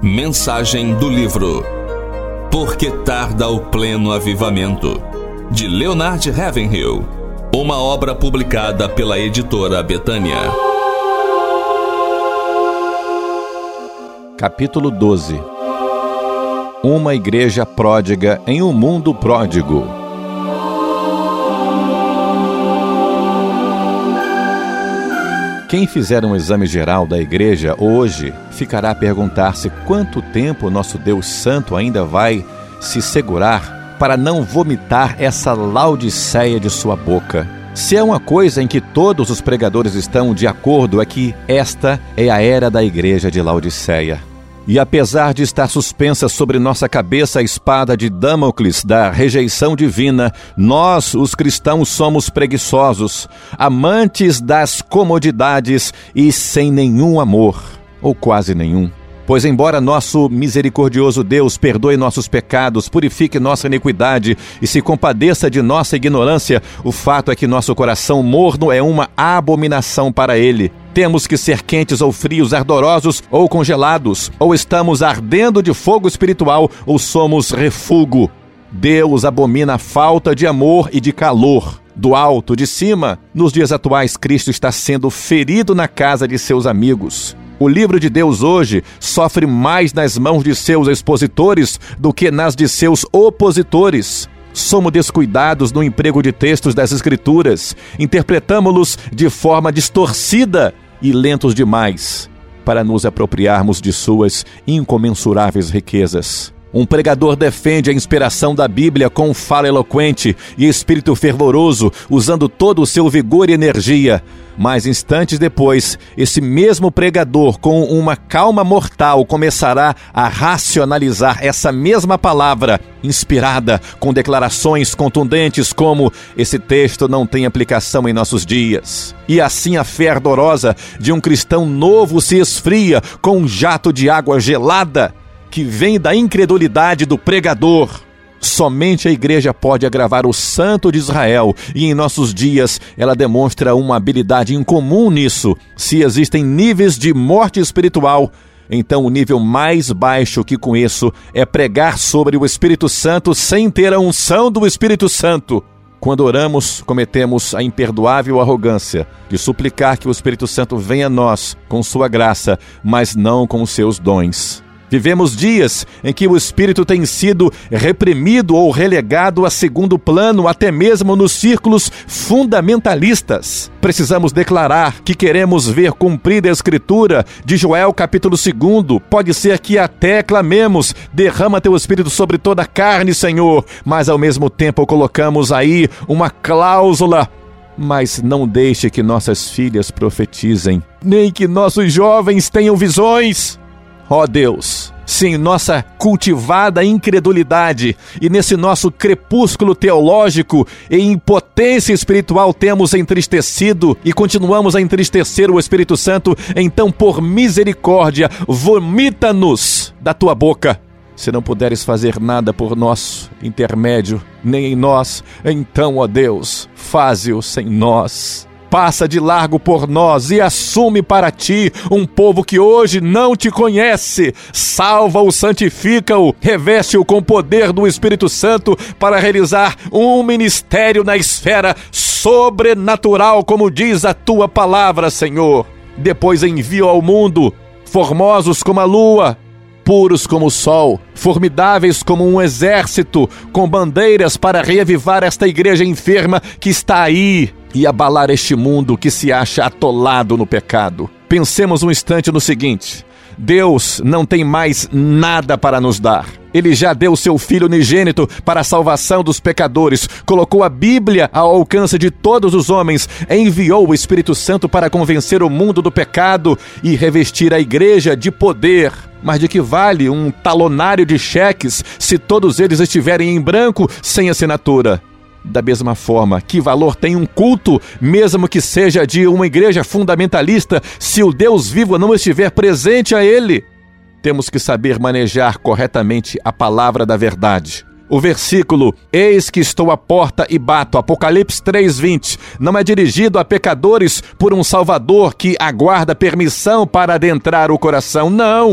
Mensagem do livro Por que tarda o pleno avivamento? De Leonard Ravenhill, uma obra publicada pela editora Betânia. Capítulo 12. Uma igreja pródiga em um mundo pródigo. Quem fizer um exame geral da igreja hoje ficará a perguntar-se quanto tempo nosso Deus Santo ainda vai se segurar para não vomitar essa Laodiceia de sua boca. Se é uma coisa em que todos os pregadores estão de acordo, é que esta é a era da igreja de Laodiceia. E apesar de estar suspensa sobre nossa cabeça a espada de Damocles da rejeição divina, nós, os cristãos, somos preguiçosos, amantes das comodidades e sem nenhum amor, ou quase nenhum. Pois embora nosso misericordioso Deus perdoe nossos pecados, purifique nossa iniquidade e se compadeça de nossa ignorância, o fato é que nosso coração morno é uma abominação para Ele. Temos que ser quentes ou frios, ardorosos ou congelados, ou estamos ardendo de fogo espiritual ou somos refúgio. Deus abomina a falta de amor e de calor. Do alto, de cima, nos dias atuais, Cristo está sendo ferido na casa de seus amigos. O livro de Deus hoje sofre mais nas mãos de seus expositores do que nas de seus opositores. Somos descuidados no emprego de textos das Escrituras, interpretamos-los de forma distorcida e lentos demais para nos apropriarmos de suas incomensuráveis riquezas. Um pregador defende a inspiração da Bíblia com fala eloquente e espírito fervoroso, usando todo o seu vigor e energia. Mas instantes depois, esse mesmo pregador, com uma calma mortal, começará a racionalizar essa mesma palavra, inspirada, com declarações contundentes como esse texto não tem aplicação em nossos dias. E assim a fé ardorosa de um cristão novo se esfria com um jato de água gelada que vem da incredulidade do pregador. Somente a igreja pode agravar o santo de Israel, e em nossos dias ela demonstra uma habilidade incomum nisso. Se existem níveis de morte espiritual, então o nível mais baixo que conheço é pregar sobre o Espírito Santo sem ter a unção do Espírito Santo. Quando oramos, cometemos a imperdoável arrogância de suplicar que o Espírito Santo venha a nós com sua graça, mas não com os seus dons. Vivemos dias em que o Espírito tem sido reprimido ou relegado a segundo plano, até mesmo nos círculos fundamentalistas. Precisamos declarar que queremos ver cumprida a Escritura de Joel capítulo 2. Pode ser que até clamemos, derrama teu Espírito sobre toda a carne, Senhor, mas ao mesmo tempo colocamos aí uma cláusula: mas não deixe que nossas filhas profetizem, nem que nossos jovens tenham visões. Ó Deus, se em nossa cultivada incredulidade e nesse nosso crepúsculo teológico e impotência espiritual temos entristecido e continuamos a entristecer o Espírito Santo, então por misericórdia, vomita-nos da tua boca. Se não puderes fazer nada por nosso intermédio, nem em nós, então, ó Deus, faze-o sem nós. Passa de largo por nós e assume para ti um povo que hoje não te conhece. Salva-o, santifica-o, reveste-o com poder do Espírito Santo para realizar um ministério na esfera sobrenatural, como diz a tua palavra, Senhor. Depois envia ao mundo formosos como a lua, puros como o sol, formidáveis como um exército, com bandeiras para reavivar esta igreja enferma que está aí e abalar este mundo que se acha atolado no pecado. Pensemos um instante no seguinte: Deus não tem mais nada para nos dar. Ele já deu seu Filho unigênito para a salvação dos pecadores, colocou a Bíblia ao alcance de todos os homens, enviou o Espírito Santo para convencer o mundo do pecado e revestir a igreja de poder. Mas de que vale um talonário de cheques se todos eles estiverem em branco, sem assinatura? Da mesma forma, que valor tem um culto, mesmo que seja de uma igreja fundamentalista, se o Deus vivo não estiver presente a ele? Temos que saber manejar corretamente a palavra da verdade. O versículo, eis que estou à porta e bato, Apocalipse 3:20, não é dirigido a pecadores por um Salvador que aguarda permissão para adentrar o coração, não.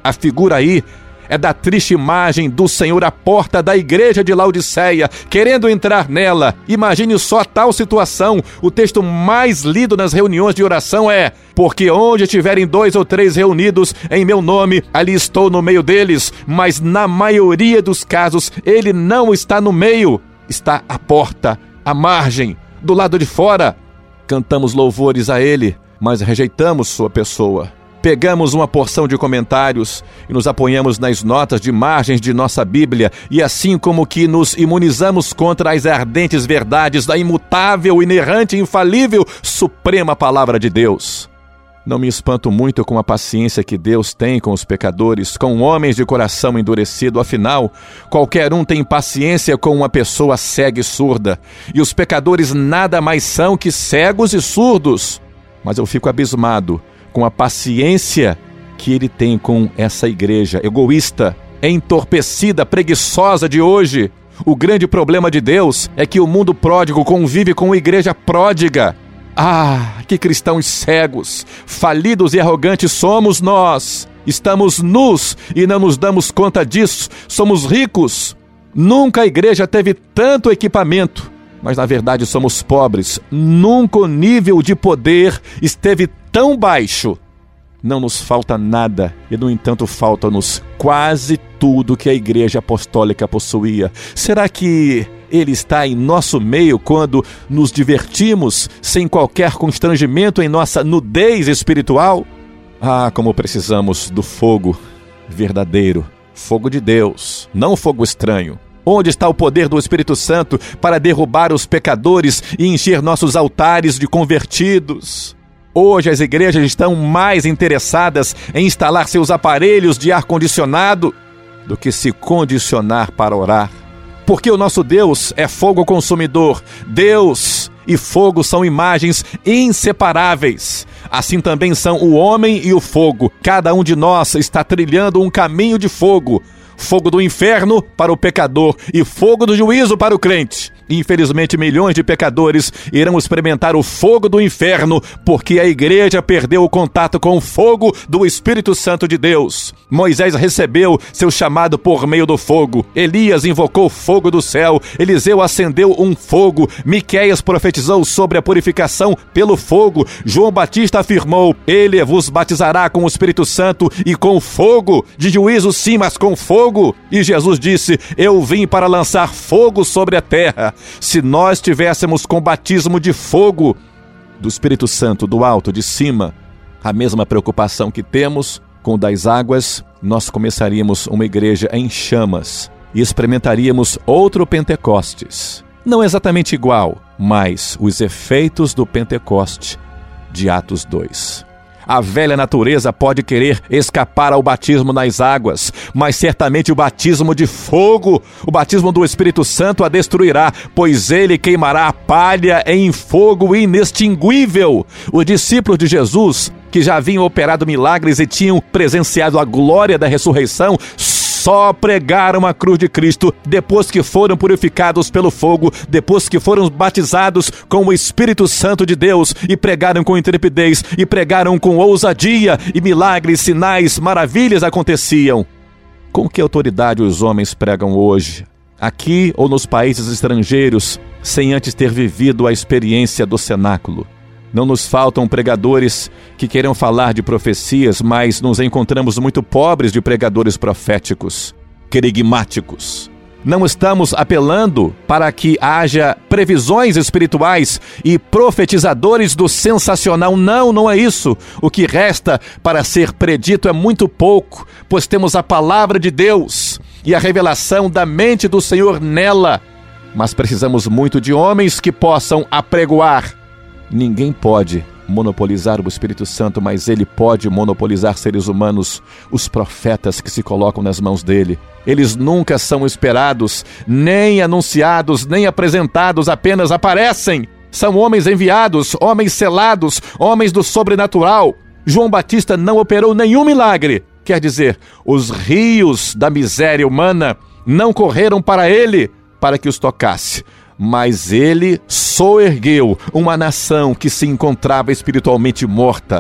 A figura aí é da triste imagem do Senhor à porta da igreja de Laodiceia, querendo entrar nela. Imagine só tal situação. O texto mais lido nas reuniões de oração é: porque onde estiverem 2 ou 3 reunidos em meu nome, ali estou no meio deles. Mas na maioria dos casos, ele não está no meio. Está à porta, à margem, do lado de fora. Cantamos louvores a ele, mas rejeitamos sua pessoa. Pegamos uma porção de comentários e nos apoiamos nas notas de margens de nossa Bíblia, e assim como que nos imunizamos contra as ardentes verdades da imutável, inerrante, infalível, suprema palavra de Deus. Não me espanto muito com a paciência que Deus tem com os pecadores, com homens de coração endurecido. Afinal, qualquer um tem paciência com uma pessoa cega e surda, e os pecadores nada mais são que cegos e surdos. Mas eu fico abismado com a paciência que ele tem com essa igreja egoísta, entorpecida, preguiçosa de hoje. O grande problema de Deus é que o mundo pródigo convive com a igreja pródiga. Ah, que cristãos cegos, falidos e arrogantes somos nós. Estamos nus e não nos damos conta disso. Somos ricos. Nunca a igreja teve tanto equipamento, mas na verdade somos pobres. Nunca o nível de poder esteve tão baixo. Não nos falta nada, e no entanto falta-nos quase tudo que a igreja apostólica possuía. Será que ele está em nosso meio quando nos divertimos sem qualquer constrangimento em nossa nudez espiritual? Ah, como precisamos do fogo verdadeiro, fogo de Deus, não fogo estranho. Onde está o poder do Espírito Santo para derrubar os pecadores e encher nossos altares de convertidos? Hoje as igrejas estão mais interessadas em instalar seus aparelhos de ar-condicionado do que se condicionar para orar. Porque o nosso Deus é fogo consumidor. Deus e fogo são imagens inseparáveis. Assim também são o homem e o fogo. Cada um de nós está trilhando um caminho de fogo. Fogo do inferno para o pecador e fogo do juízo para o crente. Infelizmente, milhões de pecadores irão experimentar o fogo do inferno porque a igreja perdeu o contato com o fogo do Espírito Santo de Deus. Moisés recebeu seu chamado por meio do fogo. Elias invocou o fogo do céu. Eliseu acendeu um fogo. Miqueias profetizou sobre a purificação pelo fogo. João Batista afirmou: ele vos batizará com o Espírito Santo e com fogo. De juízo sim, mas com fogo. E Jesus disse: eu vim para lançar fogo sobre a terra. Se nós tivéssemos com batismo de fogo do Espírito Santo do alto, de cima, a mesma preocupação que temos com o das águas, nós começaríamos uma igreja em chamas e experimentaríamos outro Pentecostes. Não exatamente igual, mas os efeitos do Pentecoste de Atos 2. A velha natureza pode querer escapar ao batismo nas águas, mas certamente o batismo de fogo, o batismo do Espírito Santo a destruirá, pois ele queimará a palha em fogo inextinguível. Os discípulos de Jesus, que já haviam operado milagres e tinham presenciado a glória da ressurreição, só pregaram a cruz de Cristo depois que foram purificados pelo fogo, depois que foram batizados com o Espírito Santo de Deus, e pregaram com intrepidez, e pregaram com ousadia, e milagres, sinais, maravilhas aconteciam. Com que autoridade os homens pregam hoje, aqui ou nos países estrangeiros, sem antes ter vivido a experiência do cenáculo? Não nos faltam pregadores que queiram falar de profecias, mas nos encontramos muito pobres de pregadores proféticos, querigmáticos. Não estamos apelando para que haja previsões espirituais e profetizadores do sensacional. Não, não é isso. O que resta para ser predito é muito pouco, pois temos a palavra de Deus e a revelação da mente do Senhor nela. Mas precisamos muito de homens que possam apregoar. Ninguém pode monopolizar o Espírito Santo, mas ele pode monopolizar seres humanos, os profetas que se colocam nas mãos dele. Eles nunca são esperados, nem anunciados, nem apresentados, apenas aparecem. São homens enviados, homens selados, homens do sobrenatural. João Batista não operou nenhum milagre. Quer dizer, os rios da miséria humana não correram para ele para que os tocasse. Mas ele soergueu uma nação que se encontrava espiritualmente morta.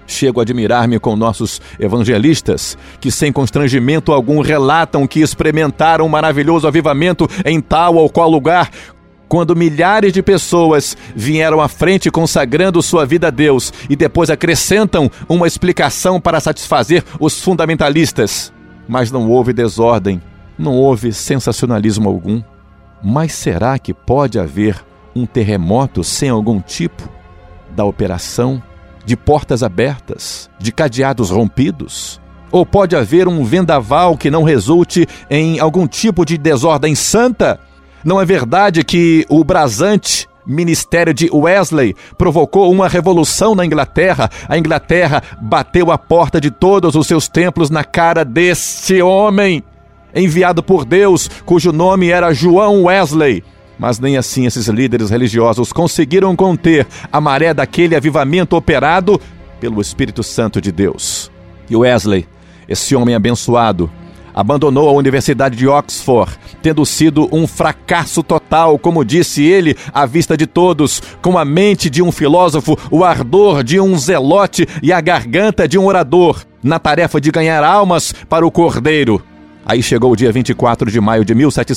Chego a admirar-me com nossos evangelistas, que sem constrangimento algum relatam que experimentaram um maravilhoso avivamento em tal ou qual lugar, quando milhares de pessoas vieram à frente consagrando sua vida a Deus e depois acrescentam uma explicação para satisfazer os fundamentalistas. Mas não houve desordem, não houve sensacionalismo algum. Mas será que pode haver um terremoto sem algum tipo da operação, de portas abertas, de cadeados rompidos? Ou pode haver um vendaval que não resulte em algum tipo de desordem santa? Não é verdade que o brasante ministério de Wesley provocou uma revolução na Inglaterra? A Inglaterra bateu a porta de todos os seus templos na cara deste homem, enviado por Deus, cujo nome era João Wesley. Mas nem assim esses líderes religiosos conseguiram conter a maré daquele avivamento operado pelo Espírito Santo de Deus. E Wesley, esse homem abençoado, abandonou a Universidade de Oxford, tendo sido um fracasso total, como disse ele, à vista de todos, com a mente de um filósofo, o ardor de um zelote e a garganta de um orador, na tarefa de ganhar almas para o Cordeiro. Aí chegou o dia 24 de maio de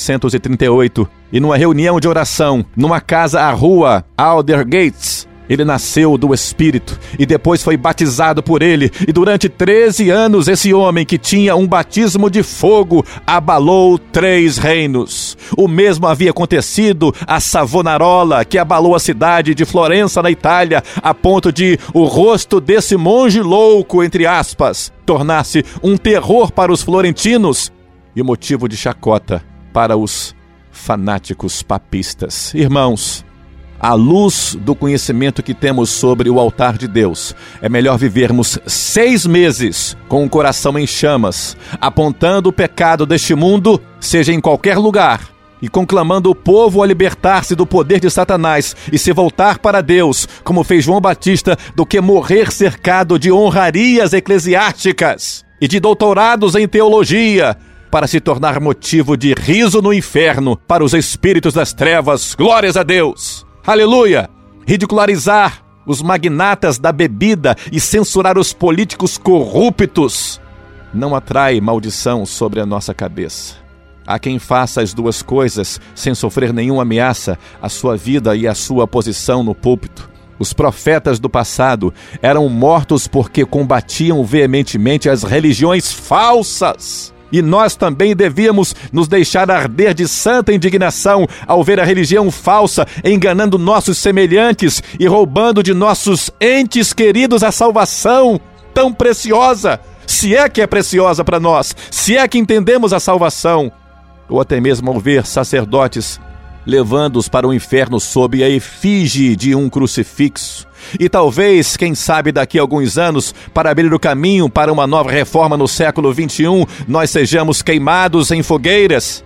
1738, e numa reunião de oração, numa casa à rua Aldergates, ele nasceu do Espírito e depois foi batizado por ele. E durante 13 anos esse homem, que tinha um batismo de fogo, abalou 3 reinos. O mesmo havia acontecido a Savonarola, que abalou a cidade de Florença, na Itália, a ponto de o rosto desse monge louco, entre aspas, tornar-se um terror para os florentinos e motivo de chacota para os fanáticos papistas. Irmãos, à luz do conhecimento que temos sobre o altar de Deus, é melhor vivermos 6 meses com o coração em chamas, apontando o pecado deste mundo, seja em qualquer lugar, e conclamando o povo a libertar-se do poder de Satanás e se voltar para Deus, como fez João Batista, do que morrer cercado de honrarias eclesiásticas e de doutorados em teologia, para se tornar motivo de riso no inferno para os espíritos das trevas. Glórias a Deus! Aleluia! Ridicularizar os magnatas da bebida e censurar os políticos corruptos não atrai maldição sobre a nossa cabeça. Há quem faça as duas coisas sem sofrer nenhuma ameaça à sua vida e à sua posição no púlpito. Os profetas do passado eram mortos porque combatiam veementemente as religiões falsas. E nós também devíamos nos deixar arder de santa indignação ao ver a religião falsa enganando nossos semelhantes e roubando de nossos entes queridos a salvação tão preciosa, se é que é preciosa para nós, se é que entendemos a salvação. Ou até mesmo ao ver sacerdotes levando-os para o inferno sob a efígie de um crucifixo. E talvez, quem sabe daqui a alguns anos, para abrir o caminho para uma nova reforma no século XXI, nós sejamos queimados em fogueiras.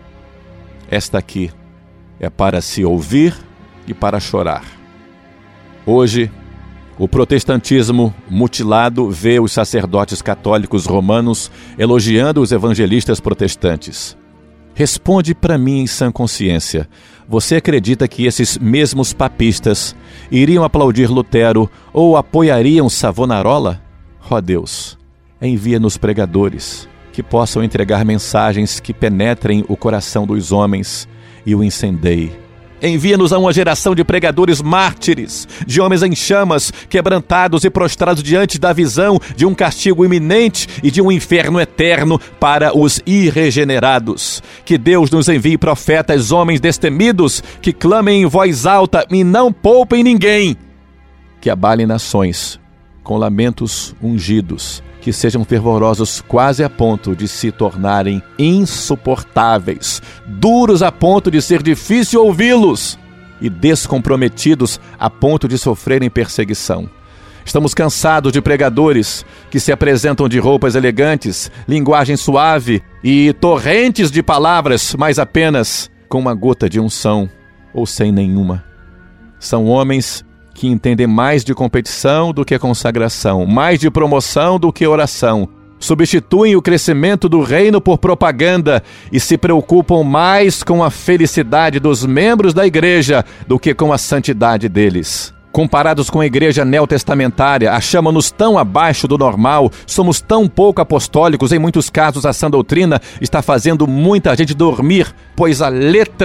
Esta aqui é para se ouvir e para chorar. Hoje, o protestantismo mutilado vê os sacerdotes católicos romanos elogiando os evangelistas protestantes. Responde para mim em sã consciência. Você acredita que esses mesmos papistas iriam aplaudir Lutero ou apoiariam Savonarola? Ó Deus, envia-nos pregadores que possam entregar mensagens que penetrem o coração dos homens e o incendeiem. Envia-nos a uma geração de pregadores mártires, de homens em chamas, quebrantados e prostrados diante da visão de um castigo iminente e de um inferno eterno para os irregenerados. Que Deus nos envie profetas, homens destemidos, que clamem em voz alta e não poupem ninguém. Que abalem nações com lamentos ungidos, que sejam fervorosos quase a ponto de se tornarem insuportáveis, duros a ponto de ser difícil ouvi-los e descomprometidos a ponto de sofrerem perseguição. Estamos cansados de pregadores que se apresentam de roupas elegantes, linguagem suave e torrentes de palavras, mas apenas com uma gota de unção ou sem nenhuma. São homens que entendem mais de competição do que consagração, mais de promoção do que oração. Substituem o crescimento do reino por propaganda e se preocupam mais com a felicidade dos membros da igreja do que com a santidade deles. Comparados com a igreja neotestamentária, achamos-nos tão abaixo do normal, somos tão pouco apostólicos, em muitos casos a sã doutrina está fazendo muita gente dormir, pois a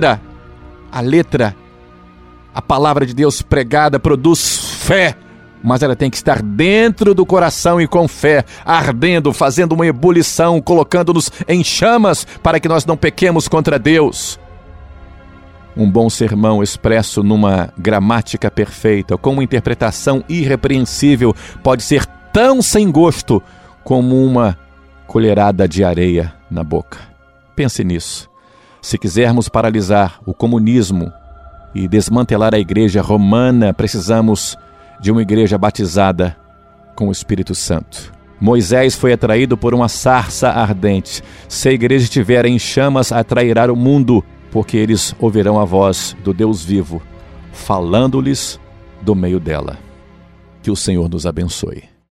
palavra de Deus pregada produz fé, mas ela tem que estar dentro do coração e com fé, ardendo, fazendo uma ebulição, colocando-nos em chamas para que nós não pequemos contra Deus. Um bom sermão expresso numa gramática perfeita, com uma interpretação irrepreensível, pode ser tão sem gosto como uma colherada de areia na boca. Pense nisso. Se quisermos paralisar o comunismo e desmantelar a igreja romana, precisamos de uma igreja batizada com o Espírito Santo. Moisés foi atraído por uma sarça ardente. Se a igreja estiver em chamas, atrairá o mundo, porque eles ouvirão a voz do Deus vivo, falando-lhes do meio dela. Que o Senhor nos abençoe.